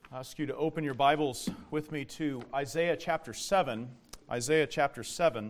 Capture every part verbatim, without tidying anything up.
I ask you to open your Bibles with me to Isaiah chapter seven. Isaiah chapter seven.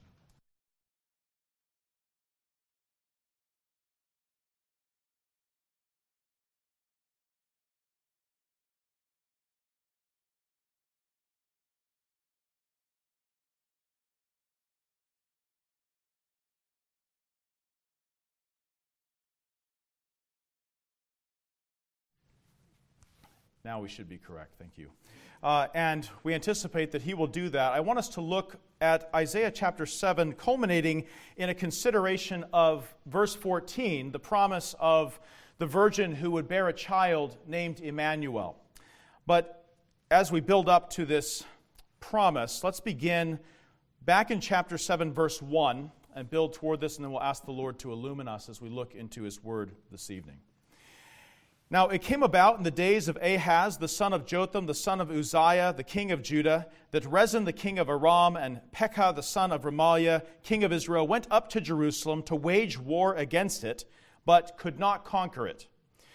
Now we should be correct, thank you. Uh, and we anticipate that he will do that. I want us to look at Isaiah chapter seven, culminating in a consideration of verse fourteen, the promise of the virgin who would bear a child named Emmanuel. But as we build up to this promise, let's begin back in chapter seven, verse one, and build toward this, and then we'll ask the Lord to illumine us as we look into his word this evening. Now it came about in the days of Ahaz, the son of Jotham, the son of Uzziah, the king of Judah, that Rezin, the king of Aram, and Pekah, the son of Remaliah, king of Israel, went up to Jerusalem to wage war against it, but could not conquer it.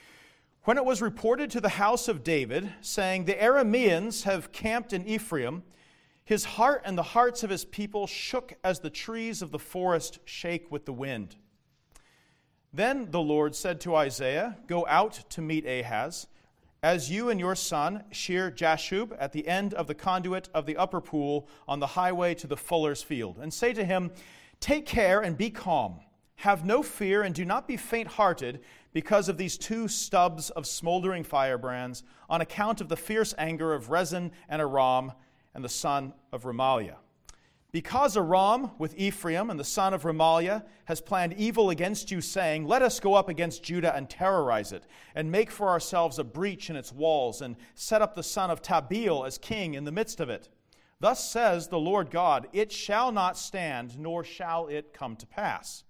When it was reported to the house of David, saying, "The Arameans have camped in Ephraim," his heart and the hearts of his people shook as the trees of the forest shake with the wind. Then the Lord said to Isaiah, "Go out to meet Ahaz, as you and your son shear Jashub at the end of the conduit of the upper pool on the highway to the fuller's field, and say to him, take care and be calm. Have no fear and do not be faint-hearted because of these two stubs of smoldering firebrands, on account of the fierce anger of Rezin and Aram and the son of Remaliah. Because Aram with Ephraim and the son of Remaliah has planned evil against you, saying, let us go up against Judah and terrorize it, and make for ourselves a breach in its walls, and set up the son of Tabeel as king in the midst of it. Thus says the Lord God, it shall not stand, nor shall it come to pass.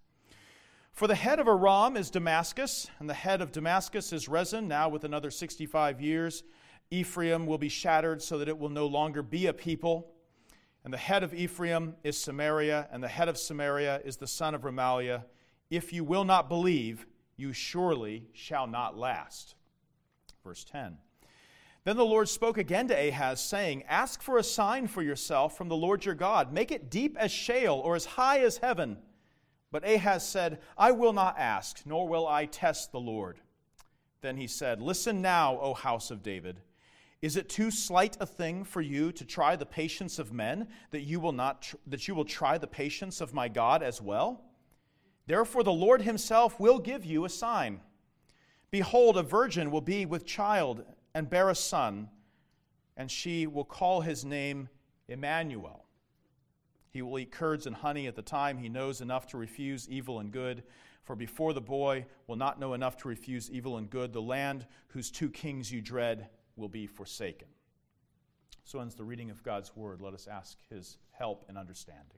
For the head of Aram is Damascus, and the head of Damascus is Rezin. Now with another sixty-five years, Ephraim will be shattered so that it will no longer be a people. And the head of Ephraim is Samaria, and the head of Samaria is the son of Remaliah. If you will not believe, you surely shall not last." Verse ten. Then the Lord spoke again to Ahaz, saying, ask for a sign for yourself from the Lord your God. Make it deep as Sheol, or as high as heaven. But Ahaz said, I will not ask, nor will I test the Lord. Then he said, listen now, O house of David. Is it too slight a thing for you to try the patience of men, that you will not tr- that you will try the patience of my God as well? Therefore the Lord himself will give you a sign. Behold, a virgin will be with child and bear a son, and she will call his name Emmanuel. He will eat curds and honey at the time he knows enough to refuse evil and good. For before the boy will not know enough to refuse evil and good, the land whose two kings you dread will be forsaken. So ends the reading of God's word. Let us ask his help in understanding.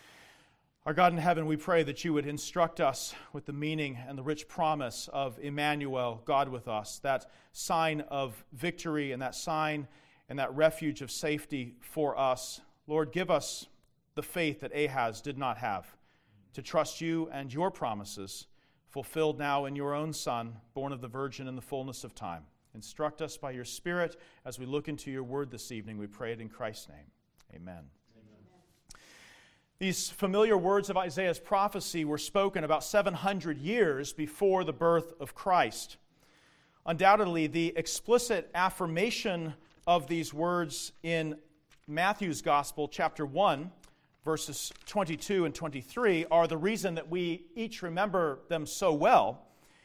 Our God in heaven, we pray that you would instruct us with the meaning and the rich promise of Emmanuel, God with us, that sign of victory and that sign and that refuge of safety for us. Lord, give us the faith that Ahaz did not have, to trust you and your promises, fulfilled now in your own Son, born of the Virgin in the fullness of time. Instruct us by your Spirit as we look into your word this evening. We pray it in Christ's name. Amen. Amen. These familiar words of Isaiah's prophecy were spoken about seven hundred years before the birth of Christ. Undoubtedly, the explicit affirmation of these words in Matthew's Gospel, chapter one, verses twenty-two and twenty-three, are the reason that we each remember them so well.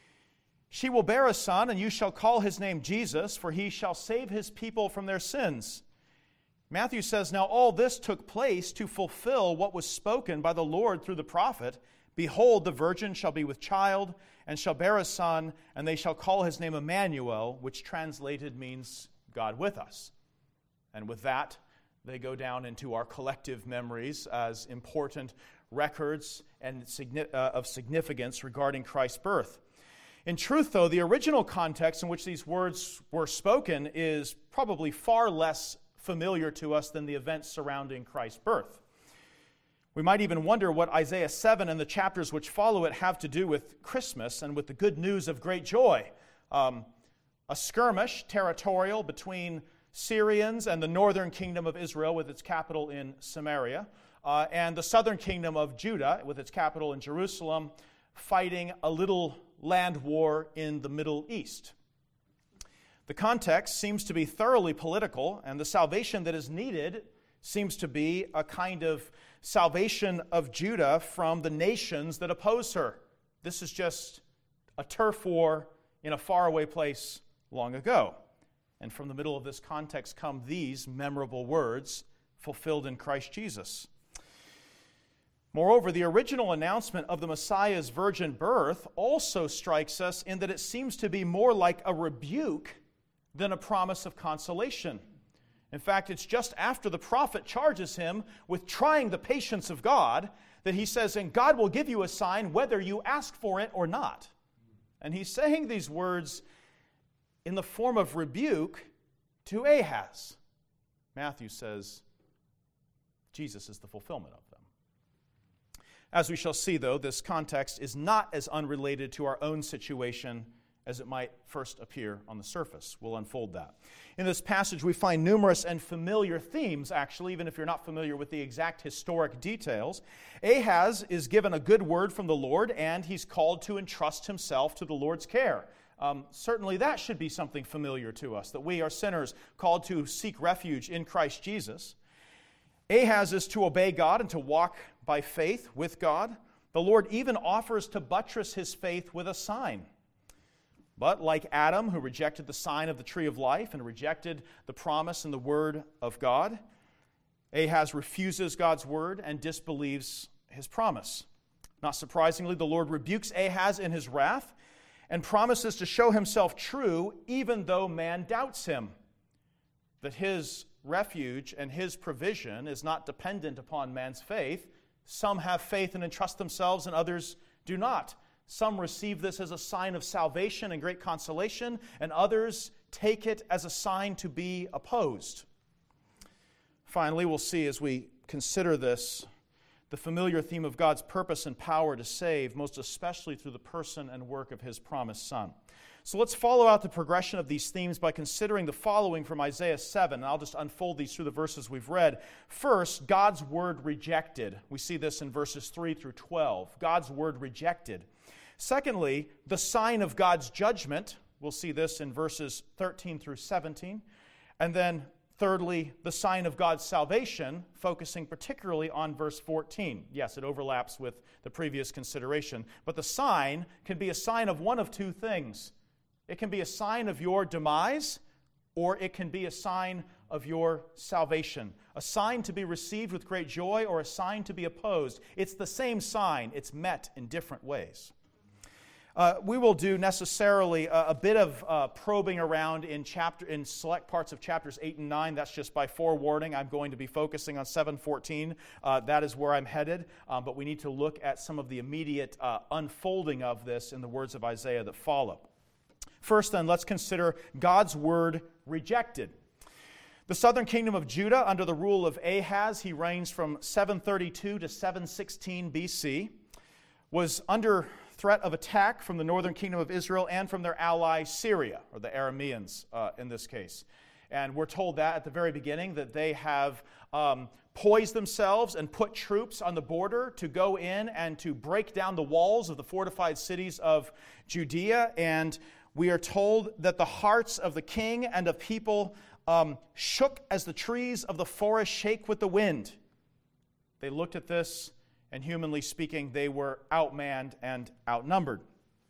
She will bear a son, and you shall call his name Jesus, for he shall save his people from their sins. Matthew says, now all this took place to fulfill what was spoken by the Lord through the prophet. Behold, the virgin shall be with child, and shall bear a son, and they shall call his name Emmanuel, which translated means God with us. And with that, they go down into our collective memories as important records and of significance regarding Christ's birth. In truth, though, the original context in which these words were spoken is probably far less familiar to us than the events surrounding Christ's birth. We might even wonder what Isaiah seven and the chapters which follow it have to do with Christmas and with the good news of great joy. Um, a skirmish, territorial, between Syrians and the northern kingdom of Israel with its capital in Samaria, uh, and the southern kingdom of Judah with its capital in Jerusalem, fighting a little land war in the Middle East. The context seems to be thoroughly political, and the salvation that is needed seems to be a kind of salvation of Judah from the nations that oppose her. This is just a turf war in a faraway place long ago. And from the middle of this context come these memorable words fulfilled in Christ Jesus. Moreover, the original announcement of the Messiah's virgin birth also strikes us in that it seems to be more like a rebuke than a promise of consolation. In fact, it's just after the prophet charges him with trying the patience of God that he says, and God will give you a sign whether you ask for it or not. And he's saying these words in the form of rebuke to Ahaz. Matthew says Jesus is the fulfillment of them. As we shall see, though, this context is not as unrelated to our own situation as it might first appear on the surface. We'll unfold that. In this passage, we find numerous and familiar themes, actually, even if you're not familiar with the exact historic details. Ahaz is given a good word from the Lord, and he's called to entrust himself to the Lord's care. Um, certainly that should be something familiar to us, that we are sinners called to seek refuge in Christ Jesus. Ahaz is to obey God and to walk by faith with God. The Lord even offers to buttress his faith with a sign. But like Adam, who rejected the sign of the tree of life and rejected the promise and the word of God, Ahaz refuses God's word and disbelieves his promise. Not surprisingly, the Lord rebukes Ahaz in his wrath and promises to show himself true even though man doubts him, that his refuge and his provision is not dependent upon man's faith. Some have faith and entrust themselves, and others do not. Some receive this as a sign of salvation and great consolation, and others take it as a sign to be opposed. Finally, we'll see as we consider this the familiar theme of God's purpose and power to save, most especially through the person and work of his promised Son. So let's follow out the progression of these themes by considering the following from Isaiah seven. And I'll just unfold these through the verses we've read. First, God's word rejected. We see this in verses three through twelve. God's word rejected. Secondly, the sign of God's judgment. We'll see this in verses thirteen through seventeen. And then thirdly, the sign of God's salvation, focusing particularly on verse fourteen. Yes, it overlaps with the previous consideration. But the sign can be a sign of one of two things. It can be a sign of your demise, or it can be a sign of your salvation. A sign to be received with great joy, or a sign to be opposed. It's the same sign. It's met in different ways. Uh, we will do necessarily a, a bit of uh, probing around in chapter in select parts of chapters eight and nine. That's just by forewarning. I'm going to be focusing on seven fourteen. Uh, that is where I'm headed. Um, but we need to look at some of the immediate uh, unfolding of this in the words of Isaiah that follow. First, then, let's consider God's word rejected. The southern kingdom of Judah, under the rule of Ahaz, he reigns from seven thirty-two to seven sixteen B C, was under threat of attack from the northern kingdom of Israel and from their ally Syria, or the Arameans uh, in this case. And we're told that at the very beginning, that they have um, poised themselves and put troops on the border to go in and to break down the walls of the fortified cities of Judea. And we are told that the hearts of the king and of people um, shook as the trees of the forest shake with the wind. They looked at this, and humanly speaking, they were outmanned and outnumbered.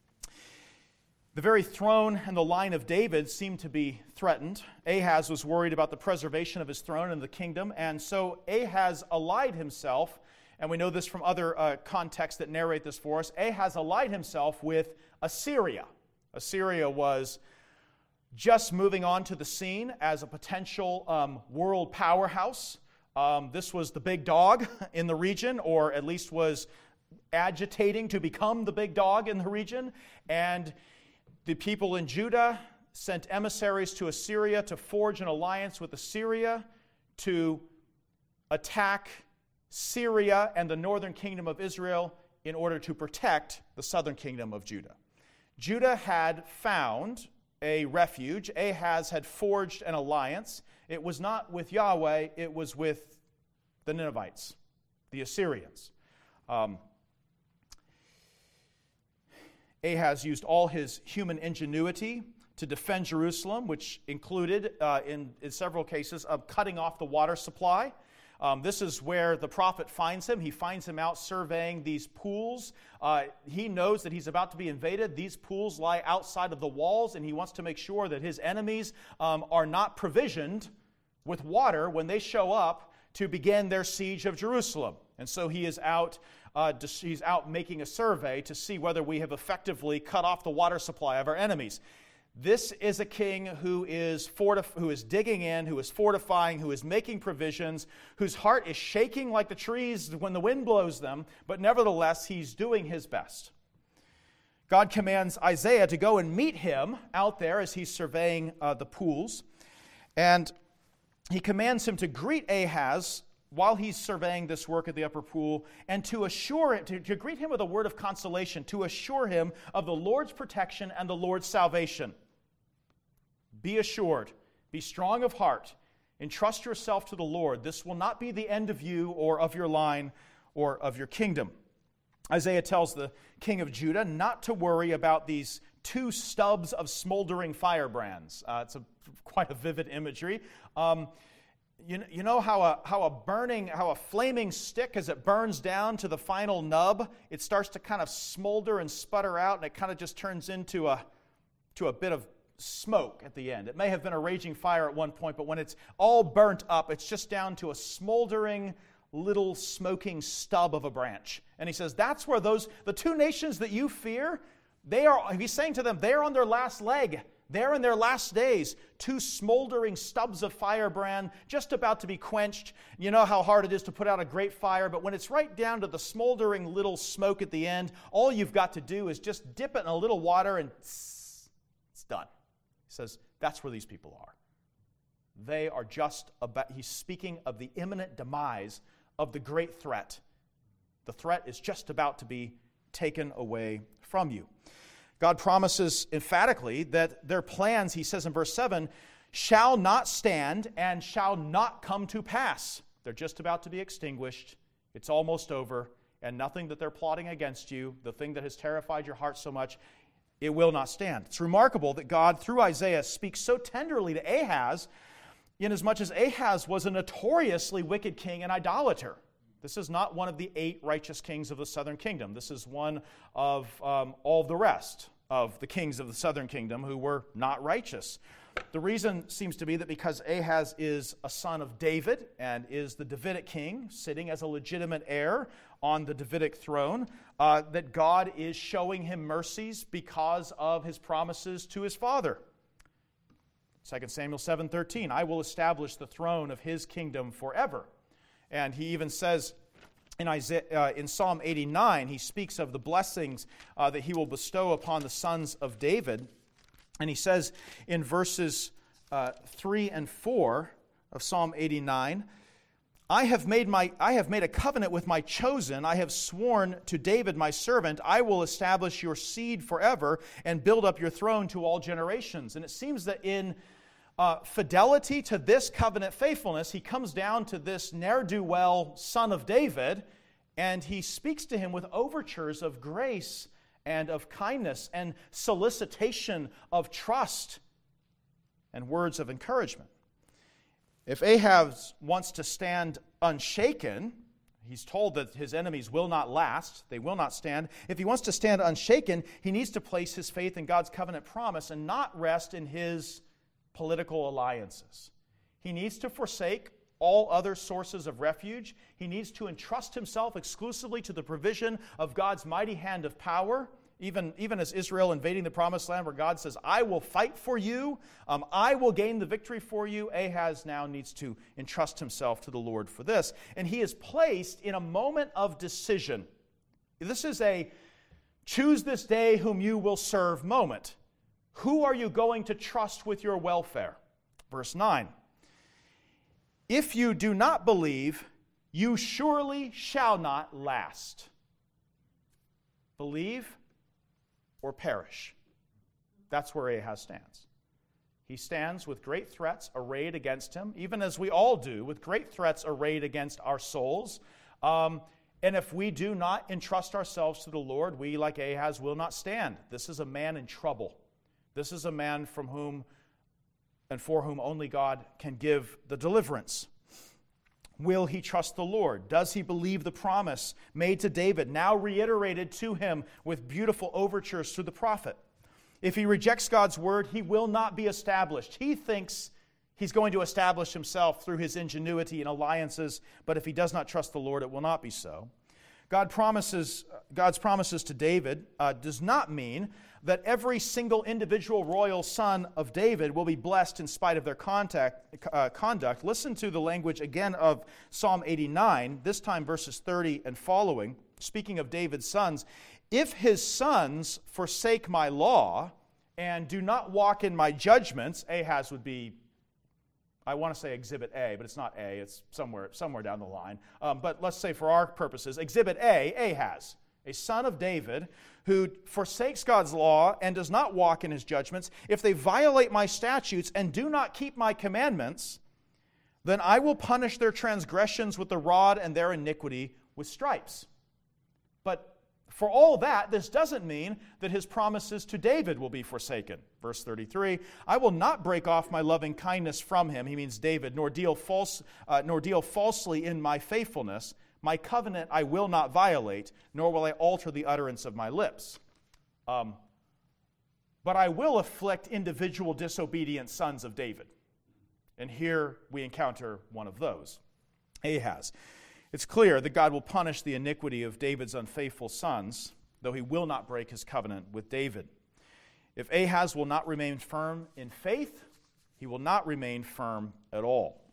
The very throne and the line of David seemed to be threatened. Ahaz was worried about the preservation of his throne and the kingdom, and so Ahaz allied himself, and we know this from other uh, contexts that narrate this for us. Ahaz allied himself with Assyria. Assyria was just moving on to the scene as a potential um, world powerhouse. Um, this was the big dog in the region, or at least was agitating to become the big dog in the region. And the people in Judah sent emissaries to Assyria to forge an alliance with Assyria to attack Syria and the northern kingdom of Israel in order to protect the southern kingdom of Judah. Judah had found a refuge. Ahaz had forged an alliance. It was not with Yahweh, it was with the Ninevites, the Assyrians. Um, Ahaz used all his human ingenuity to defend Jerusalem, which included, uh, in, in several cases, of cutting off the water supply. Um, this is where the prophet finds him. He finds him out surveying these pools. Uh, he knows that he's about to be invaded. These pools lie outside of the walls, and he wants to make sure that his enemies um, are not provisioned with water when they show up to begin their siege of Jerusalem. And so he is out, uh, he's out making a survey to see whether we have effectively cut off the water supply of our enemies. This is a king who is fortif- who is digging in, who is fortifying, who is making provisions, whose heart is shaking like the trees when the wind blows them, but nevertheless, he's doing his best. God commands Isaiah to go and meet him out there as he's surveying uh, the pools, and he commands him to greet Ahaz while he's surveying this work at the upper pool, and to assure it, to, to greet him with a word of consolation, to assure him of the Lord's protection and the Lord's salvation. Be assured, be strong of heart, entrust yourself to the Lord. This will not be the end of you or of your line or of your kingdom. Isaiah tells the king of Judah not to worry about these two stubs of smoldering firebrands. Uh, it's a, quite a vivid imagery. Um, You, you know how a, how a burning, how a flaming stick, as it burns down to the final nub, it starts to kind of smolder and sputter out, and it kind of just turns into a, to a bit of smoke at the end. It may have been a raging fire at one point, but when it's all burnt up, it's just down to a smoldering little smoking stub of a branch. And he says, that's where those, the two nations that you fear, they are, he's saying to them, they're on their last leg. They're in their last days, two smoldering stubs of firebrand just about to be quenched. You know how hard it is to put out a great fire, but when it's right down to the smoldering little smoke at the end, all you've got to do is just dip it in a little water and tss, it's done. He says, that's where these people are. They are just about, he's speaking of the imminent demise of the great threat. The threat is just about to be taken away from you. God promises emphatically that their plans, he says in verse seven, shall not stand and shall not come to pass. They're just about to be extinguished. It's almost over. And nothing that they're plotting against you, the thing that has terrified your heart so much, it will not stand. It's remarkable that God, through Isaiah, speaks so tenderly to Ahaz, inasmuch as Ahaz was a notoriously wicked king and idolater. This is not one of the eight righteous kings of the southern kingdom. This is one of um, all the rest of the kings of the southern kingdom who were not righteous. The reason seems to be that because Ahaz is a son of David and is the Davidic king, sitting as a legitimate heir on the Davidic throne, uh, that God is showing him mercies because of his promises to his father. Second Samuel seven thirteen, I will establish the throne of his kingdom forever. And he even says in Isaiah, uh, in Psalm eighty-nine, he speaks of the blessings uh, that he will bestow upon the sons of David. And he says in verses uh, three and four of Psalm eighty-nine, I have made my I have made a covenant with my chosen. I have sworn to David my servant, I will establish your seed forever and build up your throne to all generations. And it seems that in Uh, fidelity to this covenant faithfulness, he comes down to this ne'er-do-well son of David, and he speaks to him with overtures of grace and of kindness and solicitation of trust and words of encouragement. If Ahaz wants to stand unshaken, he's told that his enemies will not last, they will not stand. If he wants to stand unshaken, he needs to place his faith in God's covenant promise and not rest in his political alliances. He needs to forsake all other sources of refuge. He needs to entrust himself exclusively to the provision of God's mighty hand of power, even, even as Israel invading the promised land where God says, I will fight for you, um, I will gain the victory for you. Ahaz now needs to entrust himself to the Lord for this. And he is placed in a moment of decision. This is a choose this day whom you will serve moment. Who are you going to trust with your welfare? Verse nine. If you do not believe, you surely shall not last. Believe or perish. That's where Ahaz stands. He stands with great threats arrayed against him, even as we all do, with great threats arrayed against our souls. Um, and if we do not entrust ourselves to the Lord, we, like Ahaz, will not stand. This is a man in trouble. This is a man from whom and for whom only God can give the deliverance. Will he trust the Lord? Does he believe the promise made to David, now reiterated to him with beautiful overtures through the prophet? If he rejects God's word, he will not be established. He thinks he's going to establish himself through his ingenuity and alliances, but if he does not trust the Lord, it will not be so. God promises, God's promises to David uh, does not mean that every single individual royal son of David will be blessed in spite of their contact, uh, conduct. Listen to the language again of Psalm eighty-nine, this time verses thirty and following. Speaking of David's sons, if his sons forsake my law and do not walk in my judgments, Ahaz would be, I want to say Exhibit A, but it's not A, it's somewhere somewhere down the line. Um, but let's say for our purposes, Exhibit A, Ahaz, a son of David who forsakes God's law and does not walk in his judgments. If they violate my statutes and do not keep my commandments, then I will punish their transgressions with the rod and their iniquity with stripes. But for all that, this doesn't mean that his promises to David will be forsaken. Verse thirty-three, I will not break off my loving kindness from him, he means David, nor deal false, uh, nor deal falsely in my faithfulness. My covenant I will not violate, nor will I alter the utterance of my lips. Um, but I will afflict individual disobedient sons of David. And here we encounter one of those, Ahaz. It's clear that God will punish the iniquity of David's unfaithful sons, though he will not break his covenant with David. If Ahaz will not remain firm in faith, he will not remain firm at all.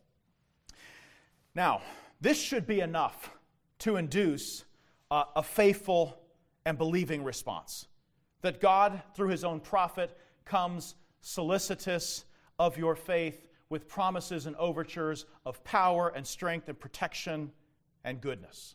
Now, this should be enough to induce uh, a faithful and believing response. That God, through his own prophet, comes solicitous of your faith with promises and overtures of power and strength and protection and goodness.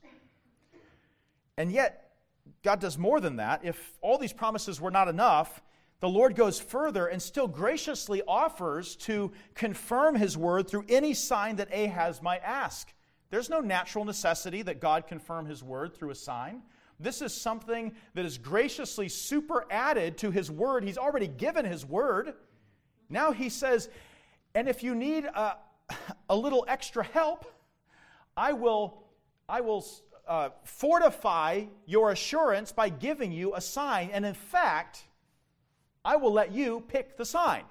And yet, God does more than that. If all these promises were not enough, the Lord goes further and still graciously offers to confirm his word through any sign that Ahaz might ask. There's no natural necessity that God confirm his word through a sign. This is something that is graciously super added to his word. He's already given his word. Now he says, and if you need a, a little extra help, I will, I will uh, fortify your assurance by giving you a sign. And in fact, I will let you pick the sign.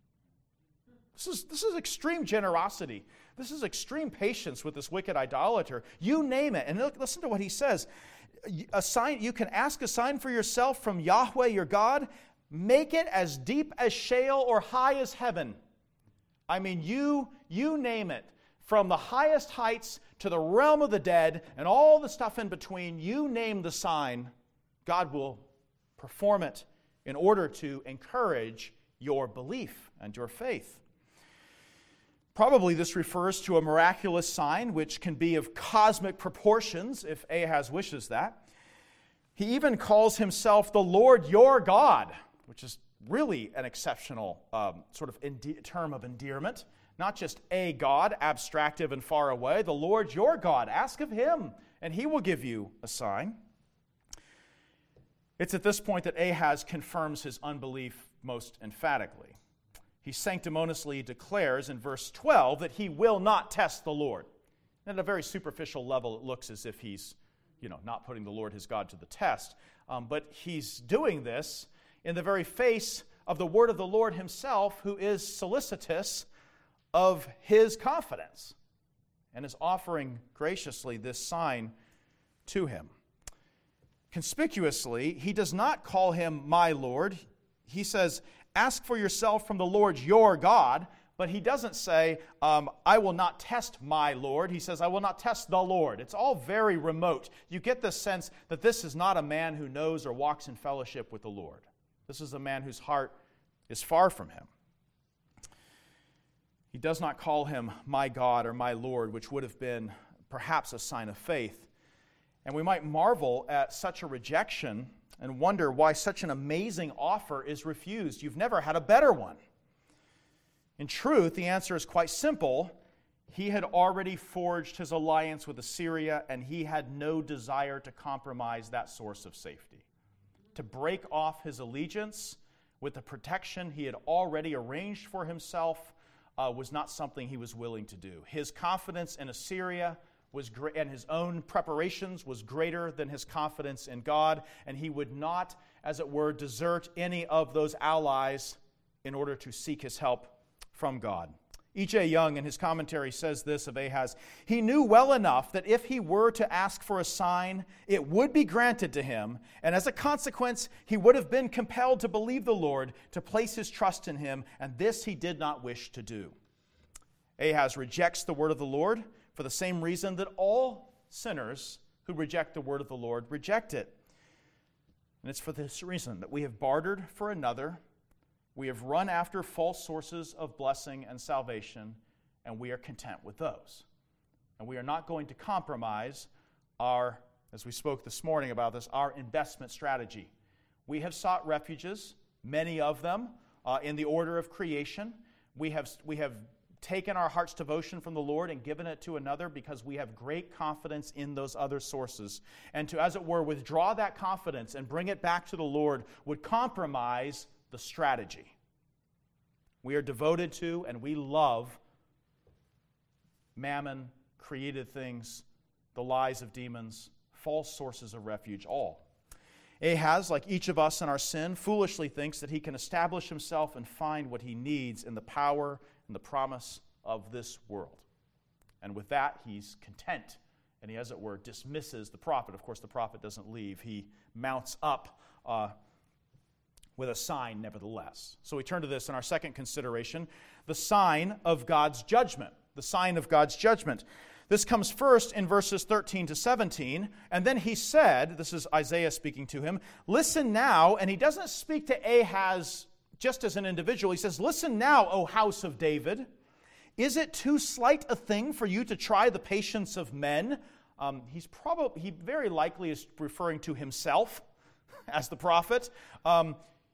This is, this is extreme generosity. This is extreme patience with this wicked idolater. You name it. And look, listen to what he says. A sign, you can ask a sign for yourself from Yahweh your God. Make it as deep as Sheol or high as heaven. I mean, you, you name it. From the highest heights to the realm of the dead and all the stuff in between, you name the sign. God will perform it in order to encourage your belief and your faith. Probably this refers to a miraculous sign which can be of cosmic proportions if Ahaz wishes that. He even calls himself the Lord your God, which is really an exceptional um, sort of ende- term of endearment. Not just a God, abstractive and far away. The Lord your God. Ask of him, and he will give you a sign. It's at this point that Ahaz confirms his unbelief most emphatically. He sanctimoniously declares in verse twelve that he will not test the Lord. And at a very superficial level, it looks as if he's, you know, not putting the Lord his God to the test. Um, but he's doing this in the very face of the word of the Lord himself, who is solicitous of his confidence and is offering graciously this sign to him. Conspicuously, he does not call him my Lord. He says, ask for yourself from the Lord your God, but he doesn't say, um, I will not test my Lord. He says, I will not test the Lord. It's all very remote. You get the sense that this is not a man who knows or walks in fellowship with the Lord. This is a man whose heart is far from him. He does not call him my God or my Lord, which would have been perhaps a sign of faith. And we might marvel at such a rejection and wonder why such an amazing offer is refused. You've never had a better one. In truth, the answer is quite simple. He had already forged his alliance with Assyria, and he had no desire to compromise that source of safety. To break off his allegiance with the protection he had already arranged for himself uh, was not something he was willing to do. His confidence in Assyria was great, and his own preparations was greater than his confidence in God, and he would not, as it were, desert any of those allies in order to seek his help from God. E J. Young, in his commentary, says this of Ahaz: he knew well enough that if he were to ask for a sign, it would be granted to him, and as a consequence, he would have been compelled to believe the Lord, to place his trust in him, and this he did not wish to do. Ahaz rejects the word of the Lord for the same reason that all sinners who reject the word of the Lord reject it. And it's for this reason that we have bartered for another. We have run after false sources of blessing and salvation, and we are content with those. And we are not going to compromise our, as we spoke this morning about this, our investment strategy. We have sought refuges, many of them, uh, in the order of creation. We have, we have taken our heart's devotion from the Lord and given it to another because we have great confidence in those other sources. And to, as it were, withdraw that confidence and bring it back to the Lord would compromise the strategy. We are devoted to and we love mammon, created things, the lies of demons, false sources of refuge, all. Ahaz, like each of us in our sin, foolishly thinks that he can establish himself and find what he needs in the power and the promise of this world. And with that, he's content, and he, as it were, dismisses the prophet. Of course, the prophet doesn't leave. He mounts up uh, with a sign nevertheless. So we turn to this in our second consideration, the sign of God's judgment. The sign of God's judgment. This comes first in verses thirteen to seventeen, and then he said, this is Isaiah speaking to him, listen now, and he doesn't speak to Ahaz just as an individual. He says, listen now, O house of David. Is it too slight a thing for you to try the patience of men? Um, he's probably, he very likely is referring to himself as the prophet. Um,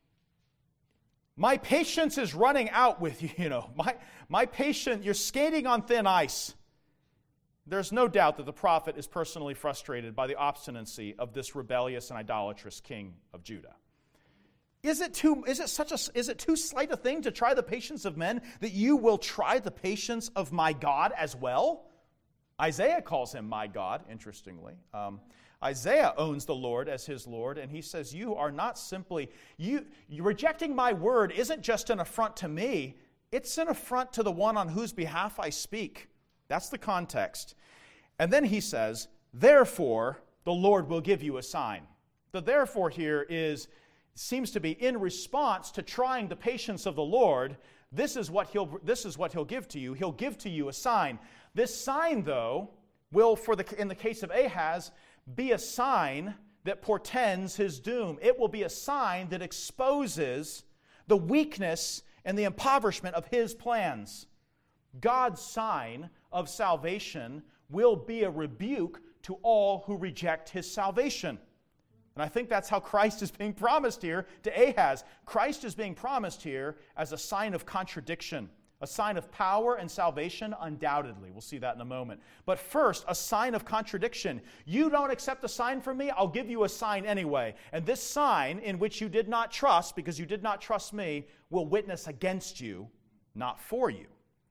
my patience is running out with you, you know. My, my patience, you're skating on thin ice. There's no doubt that the prophet is personally frustrated by the obstinacy of this rebellious and idolatrous king of Judah. Is it too, is it such a, is it too slight a thing to try the patience of men that you will try the patience of my God as well? Isaiah calls him my God, interestingly. Um, Isaiah owns the Lord as his Lord, and he says, you are not simply, you, you rejecting my word isn't just an affront to me, it's an affront to the one on whose behalf I speak. That's the context. And then he says, therefore, the Lord will give you a sign. The therefore here is, seems to be in response to trying the patience of the Lord. This is what he'll, this is what he'll give to you. He'll give to you a sign. This sign, though, will, for the, in the case of Ahaz, be a sign that portends his doom. It will be a sign that exposes the weakness and the impoverishment of his plans. God's sign of salvation will be a rebuke to all who reject his salvation. And I think that's how Christ is being promised here to Ahaz. Christ is being promised here as a sign of contradiction, a sign of power and salvation, undoubtedly. We'll see that in a moment. But first, a sign of contradiction. You don't accept a sign from me, I'll give you a sign anyway. And this sign, in which you did not trust, because you did not trust me, will witness against you, not for you.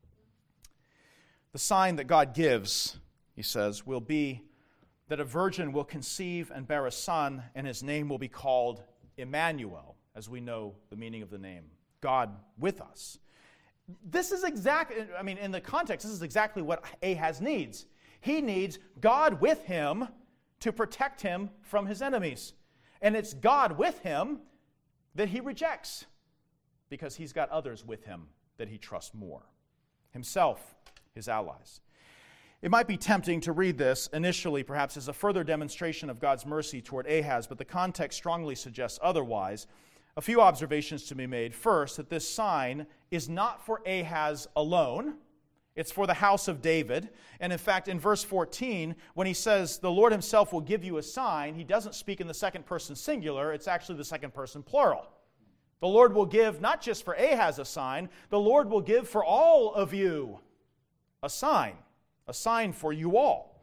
The sign that God gives, he says, will be that a virgin will conceive and bear a son, and his name will be called Emmanuel, as we know the meaning of the name, God with us. This is exactly, I mean, in the context, this is exactly what Ahaz needs. He needs God with him to protect him from his enemies. And it's God with him that he rejects, because he's got others with him that he trusts more. Himself, his allies. It might be tempting to read this initially, perhaps, as a further demonstration of God's mercy toward Ahaz, but the context strongly suggests otherwise. A few observations to be made. First, that this sign is not for Ahaz alone. It's for the house of David. And in fact, in verse fourteen, when he says, the Lord himself will give you a sign, he doesn't speak in the second person singular. It's actually the second person plural. The Lord will give not just for Ahaz a sign, the Lord will give for all of you a sign, a sign for you all.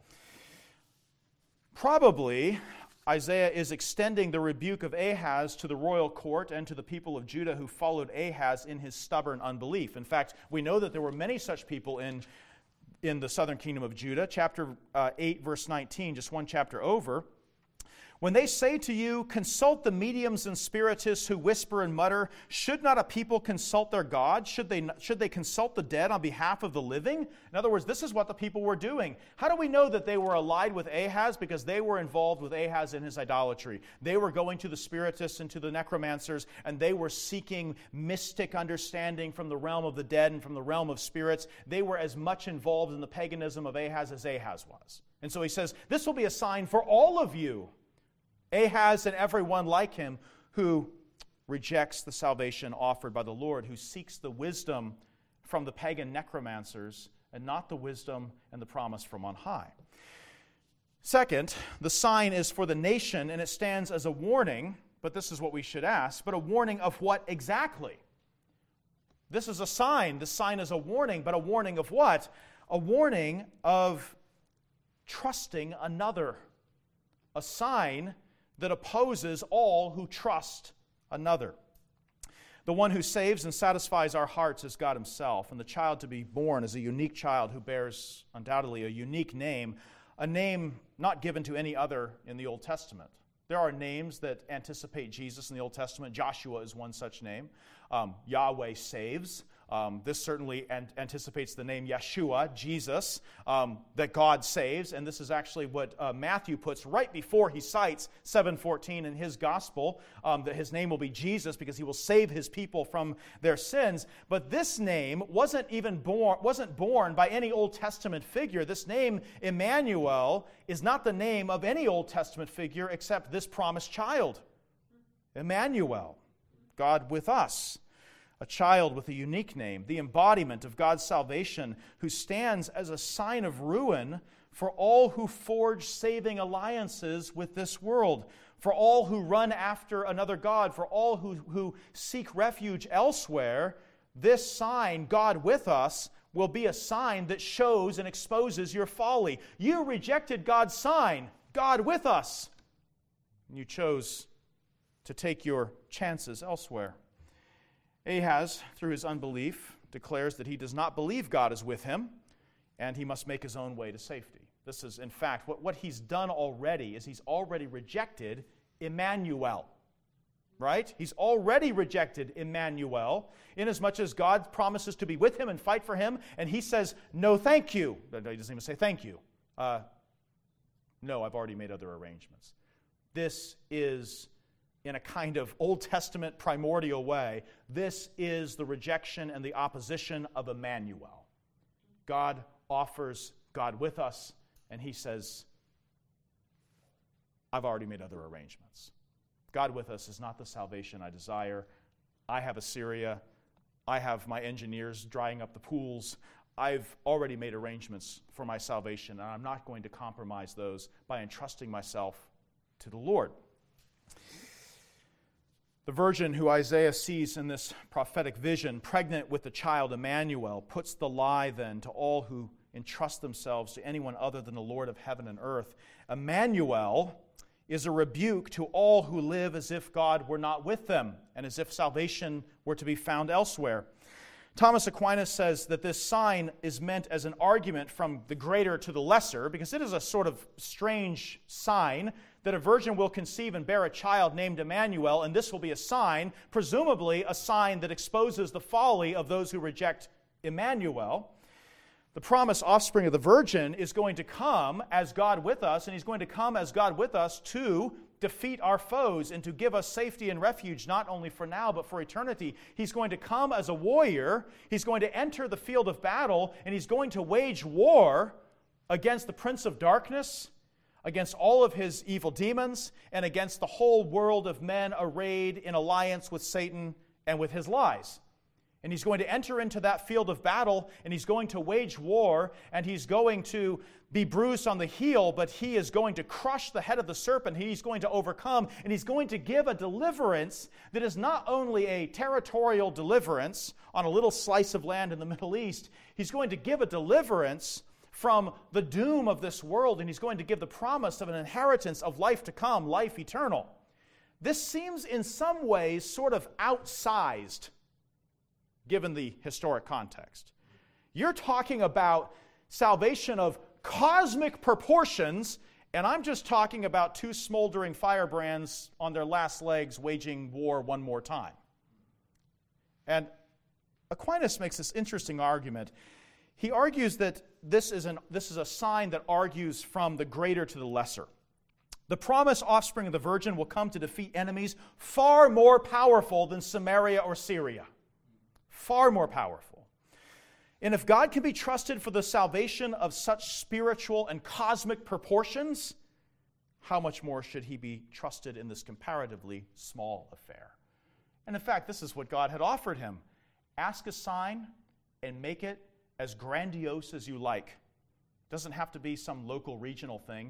Probably, Isaiah is extending the rebuke of Ahaz to the royal court and to the people of Judah who followed Ahaz in his stubborn unbelief. In fact, we know that there were many such people in, in the southern kingdom of Judah. Chapter uh, eight, verse nineteen, just one chapter over. When they say to you, consult the mediums and spiritists who whisper and mutter, should not a people consult their God? Should they, should they consult the dead on behalf of the living? In other words, this is what the people were doing. How do we know that they were allied with Ahaz? Because they were involved with Ahaz in his idolatry. They were going to the spiritists and to the necromancers, and they were seeking mystic understanding from the realm of the dead and from the realm of spirits. They were as much involved in the paganism of Ahaz as Ahaz was. And so he says, this will be a sign for all of you. Ahaz and everyone like him who rejects the salvation offered by the Lord, who seeks the wisdom from the pagan necromancers and not the wisdom and the promise from on high. Second, the sign is for the nation, and it stands as a warning, but this is what we should ask, but a warning of what exactly? This is a sign. The sign is a warning, but a warning of what? A warning of trusting another. A sign that opposes all who trust another. The one who saves and satisfies our hearts is God himself, and the child to be born is a unique child who bears undoubtedly a unique name, a name not given to any other in the Old Testament. There are names that anticipate Jesus in the Old Testament. Joshua is one such name. Um, Yahweh saves. Um, this certainly an- anticipates the name Yeshua, Jesus, um, that God saves. And this is actually what uh, Matthew puts right before he cites seven fourteen in his gospel, um, that his name will be Jesus because he will save his people from their sins. But this name wasn't even born, wasn't born by any Old Testament figure. This name, Emmanuel, is not the name of any Old Testament figure except this promised child. Emmanuel, God with us. A child with a unique name, the embodiment of God's salvation, who stands as a sign of ruin for all who forge saving alliances with this world, for all who run after another God, for all who, who seek refuge elsewhere. This sign, God with us, will be a sign that shows and exposes your folly. You rejected God's sign, God with us, and you chose to take your chances elsewhere. Ahaz, through his unbelief, declares that he does not believe God is with him, and he must make his own way to safety. This is, in fact, what, what he's done already is he's already rejected Emmanuel. Right? He's already rejected Emmanuel, inasmuch as God promises to be with him and fight for him, and he says, no, thank you. He doesn't even say thank you. Uh, no, I've already made other arrangements. This is, in a kind of Old Testament primordial way, this is the rejection and the opposition of Emmanuel. God offers God with us, and he says, I've already made other arrangements. God with us is not the salvation I desire. I have Assyria. I have my engineers drying up the pools. I've already made arrangements for my salvation, and I'm not going to compromise those by entrusting myself to the Lord. The virgin who Isaiah sees in this prophetic vision, pregnant with the child Emmanuel, puts the lie then to all who entrust themselves to anyone other than the Lord of heaven and earth. Emmanuel is a rebuke to all who live as if God were not with them and as if salvation were to be found elsewhere. Thomas Aquinas says that this sign is meant as an argument from the greater to the lesser, because it is a sort of strange sign that a virgin will conceive and bear a child named Emmanuel, and this will be a sign, presumably a sign that exposes the folly of those who reject Emmanuel. The promised offspring of the virgin is going to come as God with us, and he's going to come as God with us to defeat our foes and to give us safety and refuge, not only for now, but for eternity. He's going to come as a warrior. He's going to enter the field of battle, and he's going to wage war against the prince of darkness, against all of his evil demons, and against the whole world of men arrayed in alliance with Satan and with his lies. And he's going to enter into that field of battle, and he's going to wage war, and he's going to be bruised on the heel, but he is going to crush the head of the serpent. He's going to overcome, and he's going to give a deliverance that is not only a territorial deliverance on a little slice of land in the Middle East. He's going to give a deliverance from the doom of this world, and he's going to give the promise of an inheritance of life to come, life eternal. This seems in some ways sort of outsized, given the historic context. You're talking about salvation of cosmic proportions, and I'm just talking about two smoldering firebrands on their last legs waging war one more time. And Aquinas makes this interesting argument. He argues that this is, an, this is a sign that argues from the greater to the lesser. The promised offspring of the Virgin will come to defeat enemies far more powerful than Samaria or Syria. Far more powerful. And if God can be trusted for the salvation of such spiritual and cosmic proportions, how much more should he be trusted in this comparatively small affair? And in fact, this is what God had offered him. Ask a sign and make it as grandiose as you like. It doesn't have to be some local regional thing.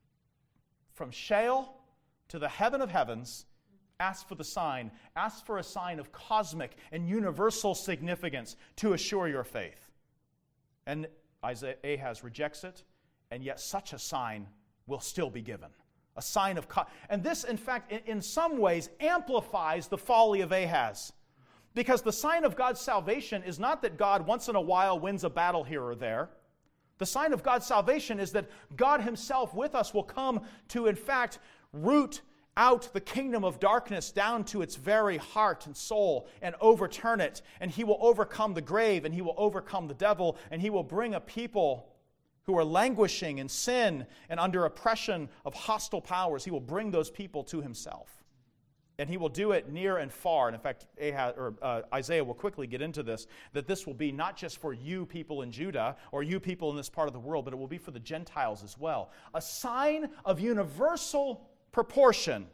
From Sheol to the heaven of heavens, ask for the sign. Ask for a sign of cosmic and universal significance to assure your faith. And Ahaz rejects it, and yet such a sign will still be given. A sign of... Co- and this, in fact, in, in some ways amplifies the folly of Ahaz. Because the sign of God's salvation is not that God once in a while wins a battle here or there. The sign of God's salvation is that God himself with us will come to, in fact, root out the kingdom of darkness down to its very heart and soul and overturn it. And he will overcome the grave, and he will overcome the devil, and he will bring a people who are languishing in sin and under oppression of hostile powers. He will bring those people to himself. And he will do it near and far. And in fact, Ahaz, or, uh, Isaiah will quickly get into this, that this will be not just for you people in Judah or you people in this part of the world, but it will be for the Gentiles as well. A sign of universal proportion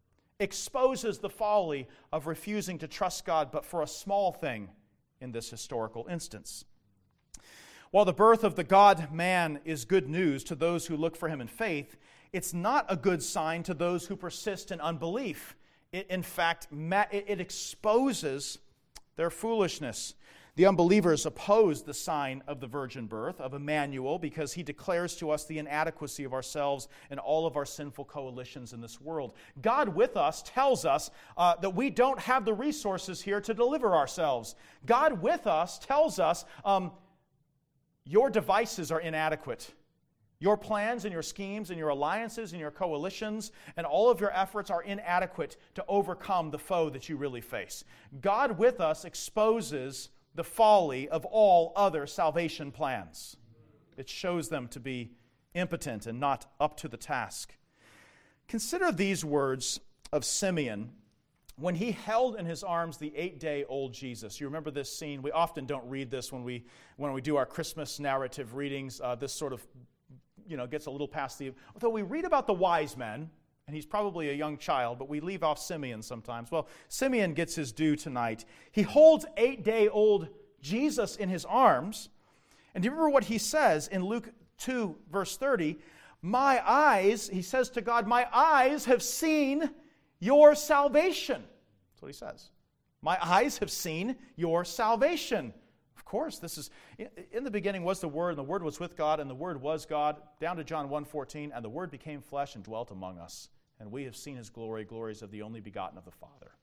exposes the folly of refusing to trust God, but for a small thing in this historical instance. While the birth of the God-man is good news to those who look for him in faith, it's not a good sign to those who persist in unbelief. It, in fact, it exposes their foolishness. The unbelievers oppose the sign of the virgin birth of Emmanuel because he declares to us the inadequacy of ourselves and all of our sinful coalitions in this world. God with us tells us uh, that we don't have the resources here to deliver ourselves. God with us tells us um, your devices are inadequate. Your plans and your schemes and your alliances and your coalitions and all of your efforts are inadequate to overcome the foe that you really face. God with us exposes the folly of all other salvation plans. It shows them to be impotent and not up to the task. Consider these words of Simeon when he held in his arms the eight-day-old Jesus. You remember this scene? We often don't read this when we when we do our Christmas narrative readings. Uh, this sort of you know, gets a little past the... Although we read about the wise men, and he's probably a young child, but we leave off Simeon sometimes. Well, Simeon gets his due tonight. He holds eight-day-old Jesus in his arms. And do you remember what he says in Luke two, verse thirty? My eyes, he says to God, my eyes have seen your salvation. That's what he says. My eyes have seen your salvation. Of course, this is, in the beginning was the Word, and the Word was with God, and the Word was God, down to John one fourteen, and the Word became flesh and dwelt among us, and we have seen his glory, glories of the only begotten of the Father.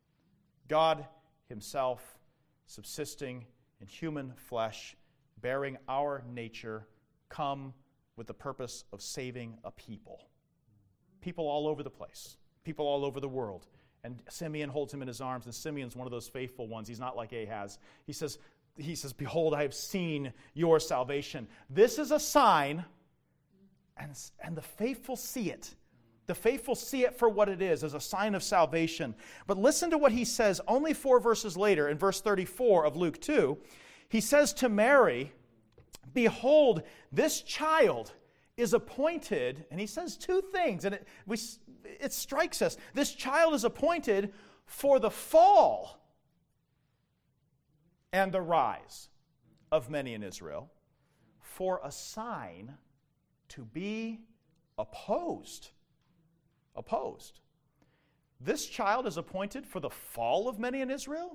God himself subsisting in human flesh, bearing our nature, come with the purpose of saving a people. People all over the place, people all over the world. And Simeon holds him in his arms, and Simeon's one of those faithful ones. He's not like Ahaz. He says, He says, behold, I have seen your salvation. This is a sign, and, and the faithful see it. The faithful see it for what it is, as a sign of salvation. But listen to what he says only four verses later, in verse thirty-four of Luke two. He says to Mary, behold, this child is appointed, and he says two things, and it, we, it strikes us. This child is appointed for the fall and the rise of many in Israel, for a sign to be opposed. Opposed. This child is appointed for the fall of many in Israel?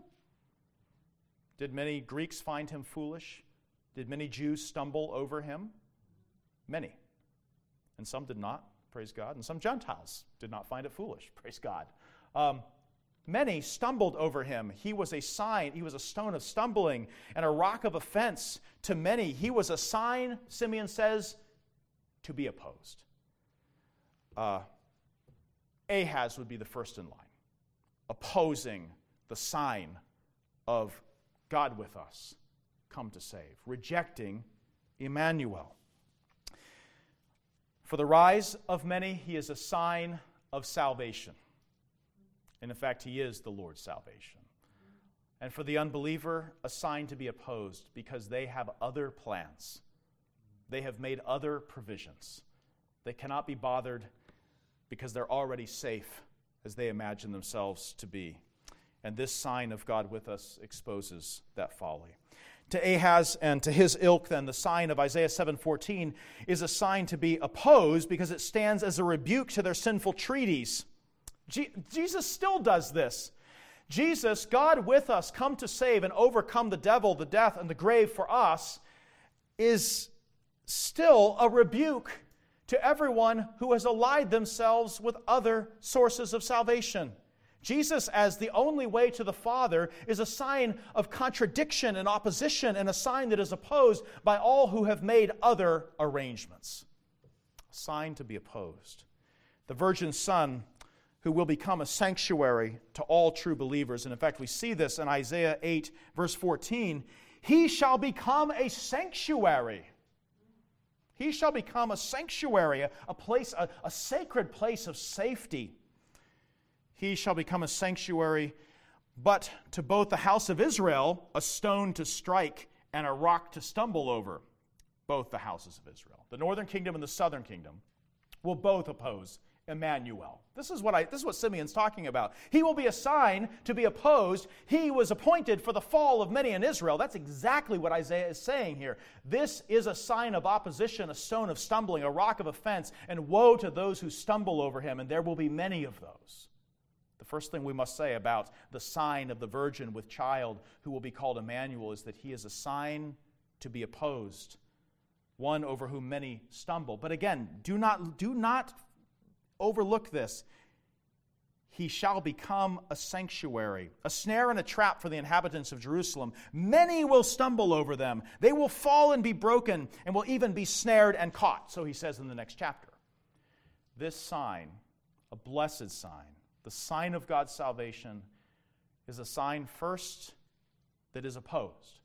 Did many Greeks find him foolish? Did many Jews stumble over him? Many. And some did not, praise God. And some Gentiles did not find it foolish, praise God. Um, many stumbled over him. He was a sign, he was a stone of stumbling and a rock of offense to many. He was a sign, Simeon says, to be opposed. Uh, Ahaz would be the first in line, opposing the sign of God with us, come to save, rejecting Emmanuel. For the rise of many, he is a sign of salvation. And in fact, he is the Lord's salvation. And for the unbeliever, a sign to be opposed because they have other plans. They have made other provisions. They cannot be bothered because they're already safe as they imagine themselves to be. And this sign of God with us exposes that folly. To Ahaz and to his ilk, then, the sign of Isaiah seven fourteen is a sign to be opposed because it stands as a rebuke to their sinful treaties. Je- Jesus still does this. Jesus, God with us, come to save and overcome the devil, the death, and the grave for us, is still a rebuke to everyone who has allied themselves with other sources of salvation. Jesus, as the only way to the Father, is a sign of contradiction and opposition, and a sign that is opposed by all who have made other arrangements. A sign to be opposed. The virgin Son, who will become a sanctuary to all true believers, and in fact we see this in Isaiah eight, verse fourteen, he shall become a sanctuary. He shall become a sanctuary, a, a place, a, a sacred place of safety. He shall become a sanctuary, but to both the house of Israel, a stone to strike and a rock to stumble over. Both the houses of Israel. The northern kingdom and the southern kingdom will both oppose Emmanuel. This is what I this is what Simeon's talking about. He will be a sign to be opposed. He was appointed for the fall of many in Israel. That's exactly what Isaiah is saying here. This is a sign of opposition, a stone of stumbling, a rock of offense, and woe to those who stumble over him, and there will be many of those. The first thing we must say about the sign of the virgin with child who will be called Emmanuel is that he is a sign to be opposed, one over whom many stumble. But again, do not, do not overlook this. He shall become a sanctuary, a snare and a trap for the inhabitants of Jerusalem. Many will stumble over them. They will fall and be broken and will even be snared and caught. So he says in the next chapter. This sign, a blessed sign, the sign of God's salvation, is a sign first that is opposed.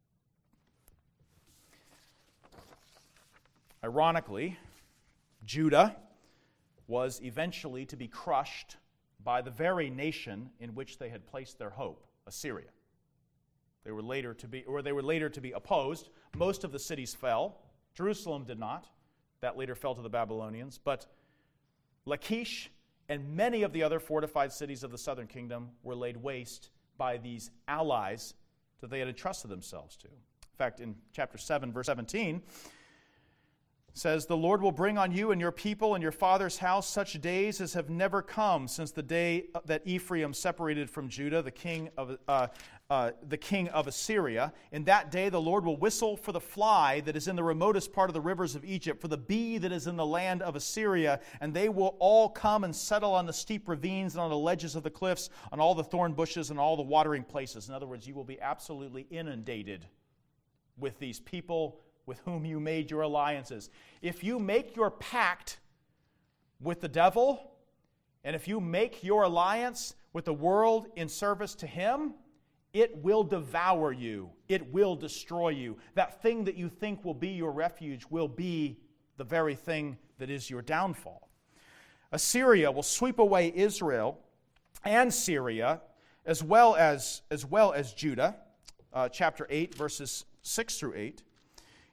Ironically, Judah was eventually to be crushed by the very nation in which they had placed their hope, Assyria. They were later to be, or they were later to be opposed. Most of the cities fell. Jerusalem did not. That later fell to the Babylonians. But Lachish and many of the other fortified cities of the southern kingdom were laid waste by these allies that they had entrusted themselves to. In fact, in chapter seven, verse seventeen, says, "The Lord will bring on you and your people and your father's house such days as have never come since the day that Ephraim separated from Judah, the king of uh, uh, the king of Assyria. In that day the Lord will whistle for the fly that is in the remotest part of the rivers of Egypt, for the bee that is in the land of Assyria, and they will all come and settle on the steep ravines and on the ledges of the cliffs, on all the thorn bushes and all the watering places." In other words, you will be absolutely inundated with these people with whom you made your alliances. If you make your pact with the devil, and if you make your alliance with the world in service to him, it will devour you. It will destroy you. That thing that you think will be your refuge will be the very thing that is your downfall. Assyria will sweep away Israel and Syria, as well as, as well as Judah. Uh, chapter eight, verses six through eight.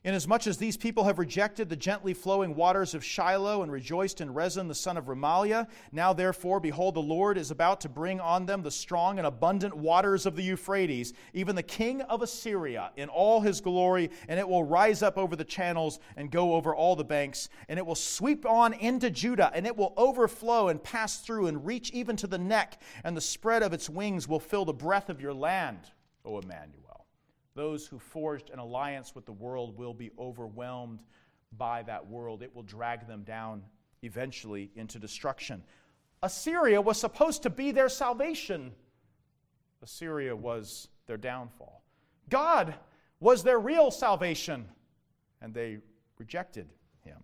Inasmuch as these people have rejected the gently flowing waters of Shiloh and rejoiced in Rezin the son of Remaliah, now therefore, behold, the Lord is about to bring on them the strong and abundant waters of the Euphrates, even the king of Assyria in all his glory, and it will rise up over the channels and go over all the banks, and it will sweep on into Judah, and it will overflow and pass through and reach even to the neck, and the spread of its wings will fill the breadth of your land, O Emmanuel. Those who forged an alliance with the world will be overwhelmed by that world. It will drag them down eventually into destruction. Assyria was supposed to be their salvation. Assyria was their downfall. God was their real salvation, and they rejected him.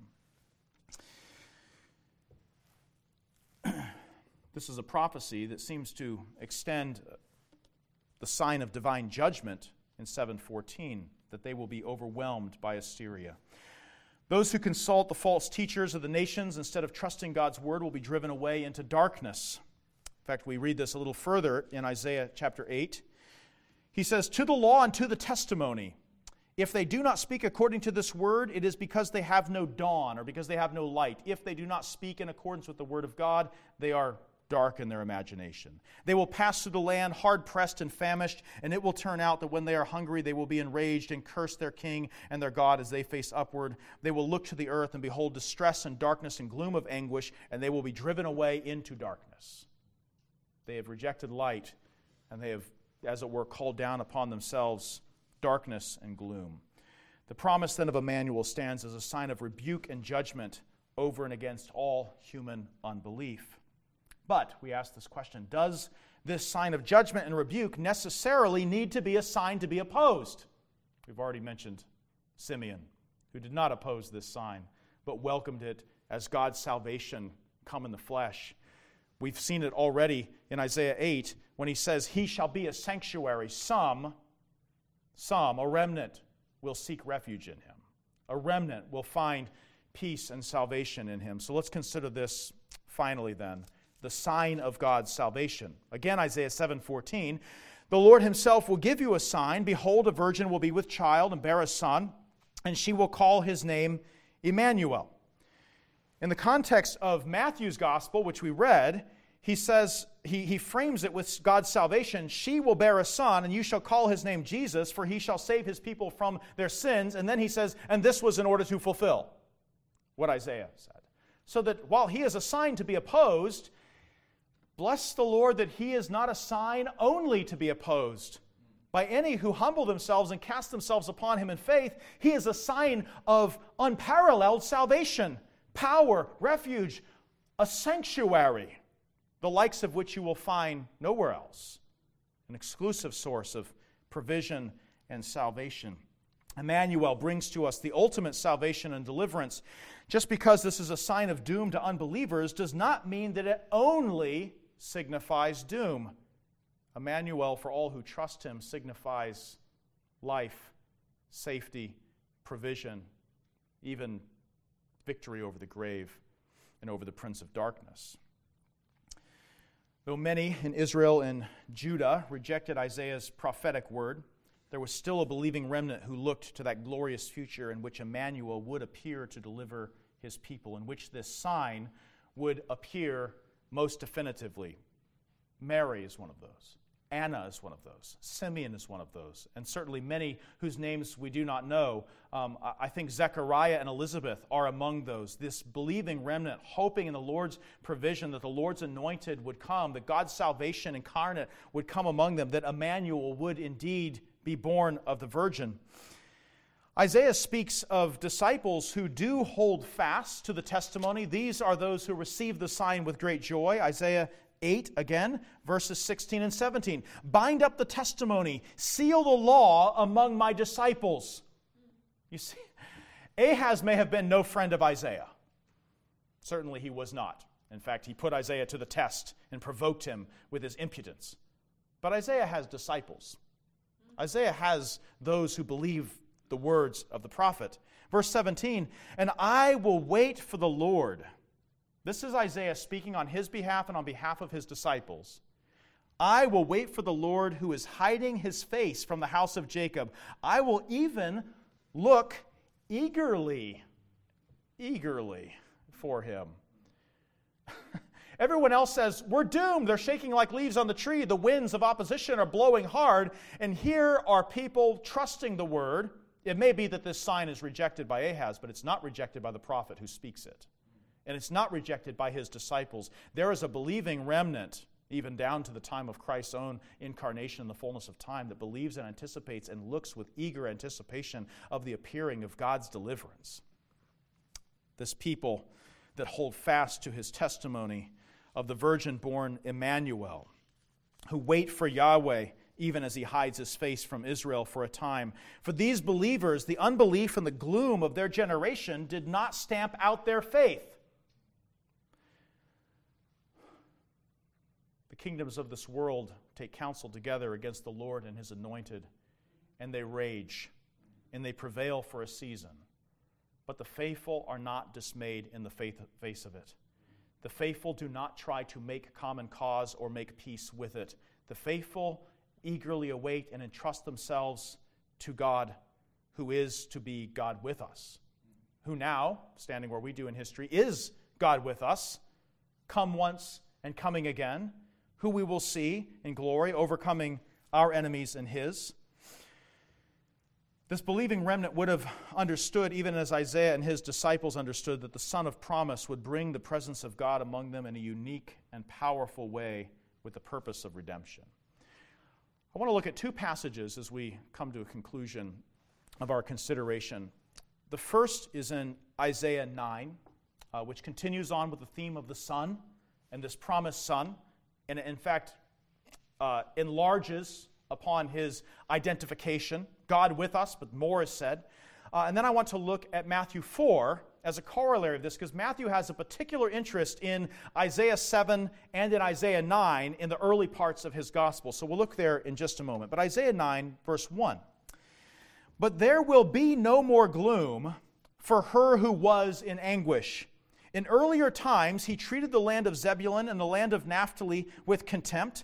This is a prophecy that seems to extend the sign of divine judgment in seven fourteen, that they will be overwhelmed by Assyria. Those who consult the false teachers of the nations instead of trusting God's word will be driven away into darkness. In fact, we read this a little further in Isaiah chapter eight. He says, "To the law and to the testimony, if they do not speak according to this word, it is because they have no dawn, or because they have no light. If they do not speak in accordance with the word of God, they are dark in their imagination. They will pass through the land hard-pressed and famished, and it will turn out that when they are hungry, they will be enraged and curse their king and their God as they face upward. They will look to the earth and behold distress and darkness and gloom of anguish, and they will be driven away into darkness." They have rejected light, and they have, as it were, called down upon themselves darkness and gloom. The promise then of Emmanuel stands as a sign of rebuke and judgment over and against all human unbelief. But we ask this question, does this sign of judgment and rebuke necessarily need to be a sign to be opposed? We've already mentioned Simeon, who did not oppose this sign, but welcomed it as God's salvation come in the flesh. We've seen it already in Isaiah eight when he says, "He shall be a sanctuary." Some, some, a remnant, will seek refuge in him. A remnant will find peace and salvation in him. So let's consider this finally then. The sign of God's salvation. Again, Isaiah seven fourteen, "The Lord himself will give you a sign. Behold, a virgin will be with child and bear a son, and she will call his name Emmanuel." In the context of Matthew's gospel, which we read, he says, he, he frames it with God's salvation. "She will bear a son, and you shall call his name Jesus, for he shall save his people from their sins." And then he says, and this was in order to fulfill what Isaiah said. So that while he is a sign to be opposed, bless the Lord that he is not a sign only to be opposed by any who humble themselves and cast themselves upon him in faith. He is a sign of unparalleled salvation, power, refuge, a sanctuary, the likes of which you will find nowhere else, an exclusive source of provision and salvation. Emmanuel brings to us the ultimate salvation and deliverance. Just because this is a sign of doom to unbelievers does not mean that it only signifies doom. Emmanuel, for all who trust him, signifies life, safety, provision, even victory over the grave and over the prince of darkness. Though many in Israel and Judah rejected Isaiah's prophetic word, there was still a believing remnant who looked to that glorious future in which Emmanuel would appear to deliver his people, in which this sign would appear most definitively. Mary is one of those. Anna is one of those. Simeon is one of those. And certainly many whose names we do not know. Um, I think Zechariah and Elizabeth are among those. This believing remnant, hoping in the Lord's provision that the Lord's anointed would come, that God's salvation incarnate would come among them, that Emmanuel would indeed be born of the Virgin. Isaiah speaks of disciples who do hold fast to the testimony. These are those who receive the sign with great joy. Isaiah eight, again, verses sixteen and seventeen. "Bind up the testimony, seal the law among my disciples." You see, Ahaz may have been no friend of Isaiah. Certainly he was not. In fact, he put Isaiah to the test and provoked him with his impudence. But Isaiah has disciples. Isaiah has those who believe the words of the prophet. Verse seventeen, "And I will wait for the Lord." This is Isaiah speaking on his behalf and on behalf of his disciples. "I will wait for the Lord who is hiding his face from the house of Jacob. I will even look eagerly, eagerly for him. Everyone else says, we're doomed. They're shaking like leaves on the tree. The winds of opposition are blowing hard. And here are people trusting the word. It may be that this sign is rejected by Ahaz, but it's not rejected by the prophet who speaks it. And it's not rejected by his disciples. There is a believing remnant, even down to the time of Christ's own incarnation in the fullness of time, that believes and anticipates and looks with eager anticipation of the appearing of God's deliverance. This people that hold fast to his testimony of the virgin-born Emmanuel, who wait for Yahweh even as he hides his face from Israel for a time. For these believers, the unbelief and the gloom of their generation did not stamp out their faith. The kingdoms of this world take counsel together against the Lord and his anointed, and they rage, and they prevail for a season. But the faithful are not dismayed in the face of it. The faithful do not try to make common cause or make peace with it. The faithful eagerly await and entrust themselves to God, who is to be God with us, who now, standing where we do in history, is God with us, come once and coming again, who we will see in glory, overcoming our enemies and his. This believing remnant would have understood, even as Isaiah and his disciples understood, that the Son of Promise would bring the presence of God among them in a unique and powerful way with the purpose of redemption. I want to look at two passages as we come to a conclusion of our consideration. The first is in Isaiah nine, uh, which continues on with the theme of the Son and this promised Son, and in fact uh, enlarges upon his identification, God with us, but more is said. Uh, and then I want to look at Matthew four as a corollary of this, because Matthew has a particular interest in Isaiah seven and in Isaiah nine in the early parts of his gospel. So we'll look there in just a moment. But Isaiah nine, verse one. But there will be no more gloom for her who was in anguish. In earlier times, he treated the land of Zebulun and the land of Naphtali with contempt.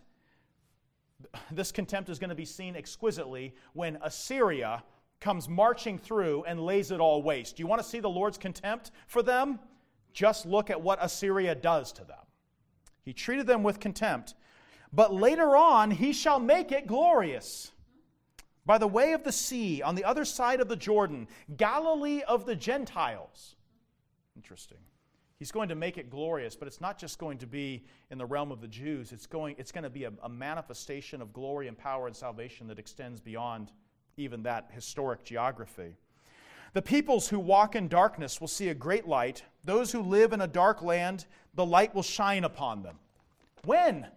This contempt is going to be seen exquisitely when Assyria comes marching through and lays it all waste. Do you want to see the Lord's contempt for them? Just look at what Assyria does to them. He treated them with contempt, but later on he shall make it glorious. By the way of the sea, on the other side of the Jordan, Galilee of the Gentiles. Interesting. He's going to make it glorious, but it's not just going to be in the realm of the Jews. It's going, it's going to be a, a manifestation of glory and power and salvation that extends beyond even that historic geography. The peoples who walk in darkness will see a great light. Those who live in a dark land, the light will shine upon them. When?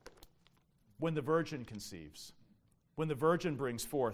When the virgin conceives. When the virgin brings forth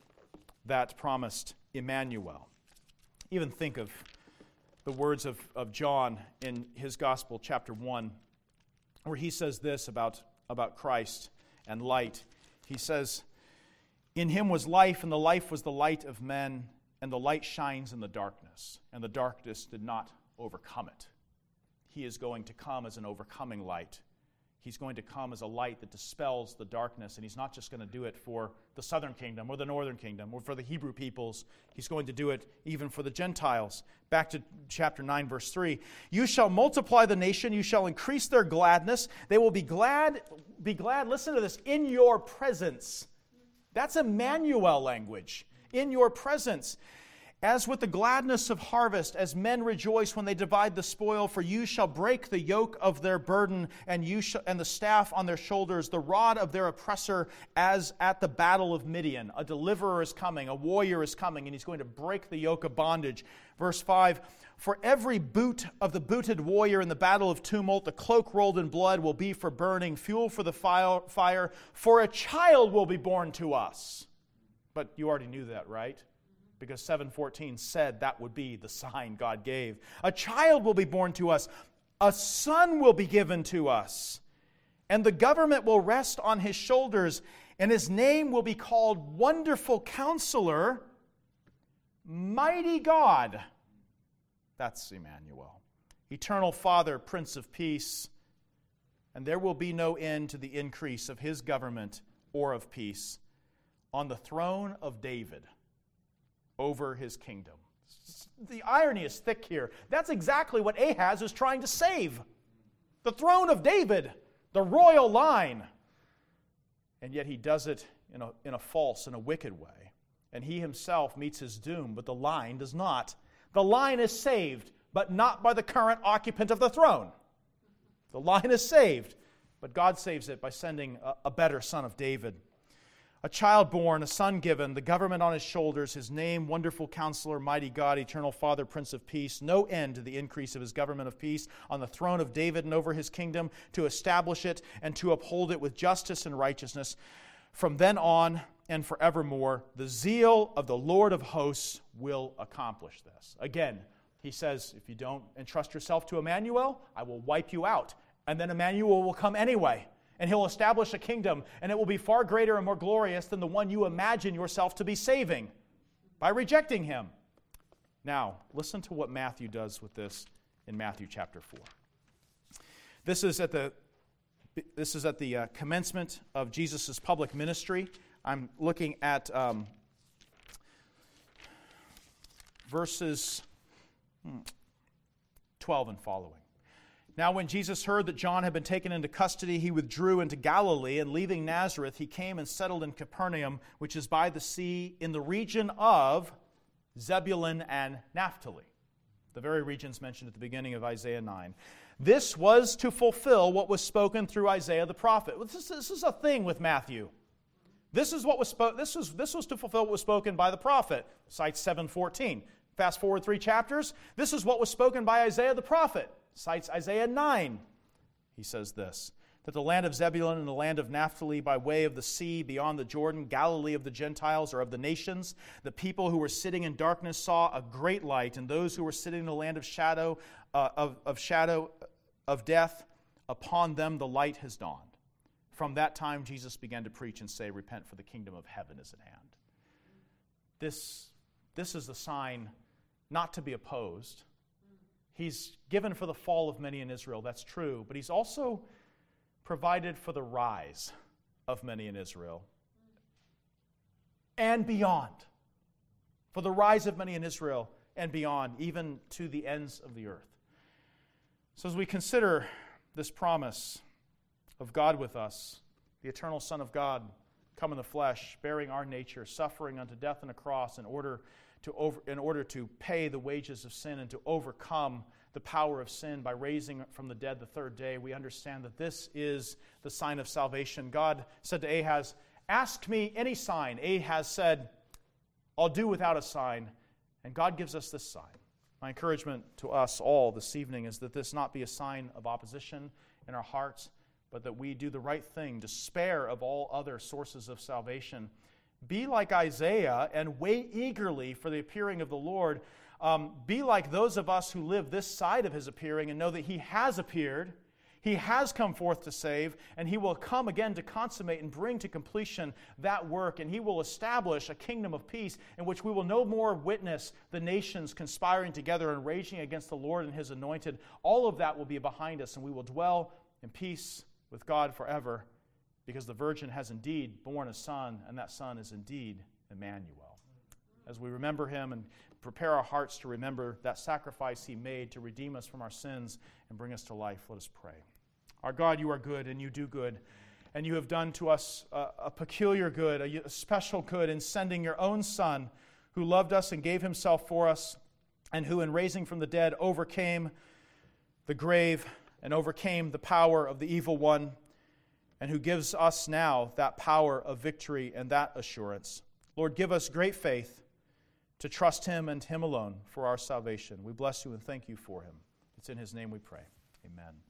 that promised Emmanuel. Even think of the words of, of John in his Gospel, chapter one, where he says this about, about Christ and light. He says, in him was life, and the life was the light of men, and the light shines in the darkness, and the darkness did not overcome it. He is going to come as an overcoming light. He's going to come as a light that dispels the darkness, and he's not just going to do it for the southern kingdom or the northern kingdom or for the Hebrew peoples. He's going to do it even for the Gentiles. Back to chapter nine, verse three. You shall multiply the nation, you shall increase their gladness. They will be glad, be glad, listen to this, in your presence. That's Emmanuel language. In your presence. As with the gladness of harvest, as men rejoice when they divide the spoil, for you shall break the yoke of their burden, and you sh- and the staff on their shoulders, the rod of their oppressor, as at the battle of Midian. A deliverer is coming, a warrior is coming, and he's going to break the yoke of bondage. Verse five, for every boot of the booted warrior in the battle of tumult, the cloak rolled in blood will be for burning, fuel for the fire, for a child will be born to us. But you already knew that, right? Because seven fourteen said that would be the sign God gave. A child will be born to us. A son will be given to us. And the government will rest on his shoulders. And his name will be called Wonderful Counselor, Mighty God. That's Emmanuel. Eternal Father, Prince of Peace. And there will be no end to the increase of his government or of peace on the throne of David over his kingdom. The irony is thick here. That's exactly what Ahaz is trying to save. The throne of David, the royal line. And yet he does it in a, in a false and a wicked way. And he himself meets his doom, but the line does not. The line is saved, but not by the current occupant of the throne. The line is saved, but God saves it by sending a, a better son of David. A child born, a son given, the government on his shoulders, his name, Wonderful Counselor, Mighty God, Eternal Father, Prince of Peace. No end to the increase of his government of peace on the throne of David and over his kingdom, to establish it and to uphold it with justice and righteousness from then on and forevermore. The zeal of the Lord of hosts will accomplish this. Again, he says, if you don't entrust yourself to Emmanuel, I will wipe you out. And then Emmanuel will come anyway. And he'll establish a kingdom, and it will be far greater and more glorious than the one you imagine yourself to be saving by rejecting him. Now, listen to what Matthew does with this in Matthew chapter four. This is at the, this is at the uh, commencement of Jesus' public ministry. I'm looking at um, verses hmm, twelve and following. Now when Jesus heard that John had been taken into custody, he withdrew into Galilee, and leaving Nazareth, he came and settled in Capernaum, which is by the sea, in the region of Zebulun and Naphtali, the very regions mentioned at the beginning of Isaiah nine. This was to fulfill what was spoken through Isaiah the prophet. This is, this is a thing with Matthew. This is what was spoken. This was this was to fulfill what was spoken by the prophet. Cites seven fourteen. Fast forward three chapters. This is what was spoken by Isaiah the prophet. Cites Isaiah nine. He says this, that the land of Zebulun and the land of Naphtali by way of the sea beyond the Jordan, Galilee of the Gentiles or of the nations, the people who were sitting in darkness saw a great light, and those who were sitting in the land of shadow uh, of, of shadow of death, upon them the light has dawned. From that time Jesus began to preach and say, repent, for the kingdom of heaven is at hand. This, this is the sign not to be opposed. He's given for the fall of many in Israel, that's true, but he's also provided for the rise of many in Israel and beyond. For the rise of many in Israel and beyond, even to the ends of the earth. So as we consider this promise of God with us, the eternal Son of God, come in the flesh, bearing our nature, suffering unto death on a cross in order to over, in order to pay the wages of sin and to overcome the power of sin by raising from the dead the third day, we understand that this is the sign of salvation. God said to Ahaz, ask me any sign. Ahaz said, I'll do without a sign. And God gives us this sign. My encouragement to us all this evening is that this not be a sign of opposition in our hearts, but that we do the right thing, despair of all other sources of salvation. Be like Isaiah and wait eagerly for the appearing of the Lord. Um, be like those of us who live this side of his appearing and know that he has appeared, he has come forth to save, and he will come again to consummate and bring to completion that work, and he will establish a kingdom of peace in which we will no more witness the nations conspiring together and raging against the Lord and his anointed. All of that will be behind us, and we will dwell in peace with God forever, because the Virgin has indeed borne a son, and that son is indeed Emmanuel. As we remember him and prepare our hearts to remember that sacrifice he made to redeem us from our sins and bring us to life, let us pray. Our God, you are good, and you do good, and you have done to us a, a peculiar good, a, a special good in sending your own Son, who loved us and gave himself for us, and who in raising from the dead overcame the grave and overcame the power of the evil one, and who gives us now that power of victory and that assurance. Lord, give us great faith to trust him and him alone for our salvation. We bless you and thank you for him. It's in his name we pray. Amen.